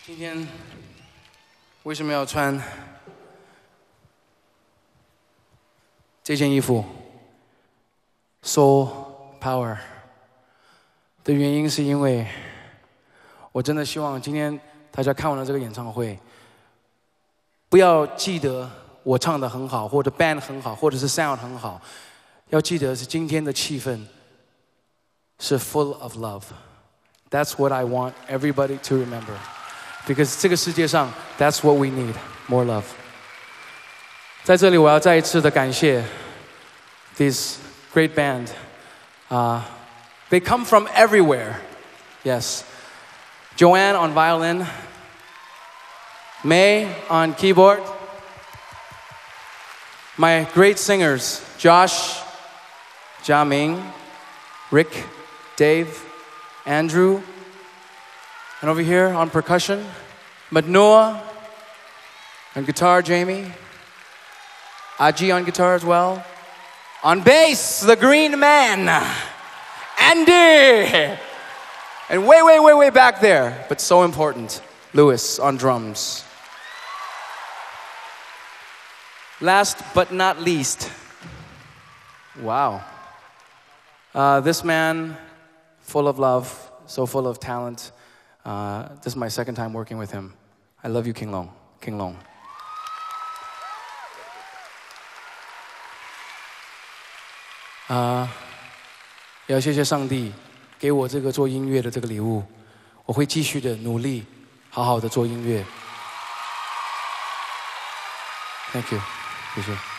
今天为什么要穿这件衣服 ？Soul Power 的原因是因为我真的希望今天大家看完了这个演唱会，不要记得我唱得很好，或者 band 很好，或者是 sound 很好，要记得是今天的气氛是 full of love. That's what I want everybody to remember. Because 这个世界上 that's what we need, more love. 在这里我要再一次的感谢 this great band. They come from everywhere. Yes. Joanne on violin, May on keyboard, my great singers, Josh, Jiaming, Rick, Dave, Andrew, and over here on percussion, Madnoa, on guitar, Jamie, Aji on guitar as well, on bass, the green man, Andy, and way back there, but so important, Lewis on drums. Last but not least, wow. This man, full of love, so full of talent. This is my second time working with him. I love you, King Long. King Long. 要谢谢上帝给我这个做音乐的这个礼物，我会继续的努力，好好的做音乐。Thank you，谢谢。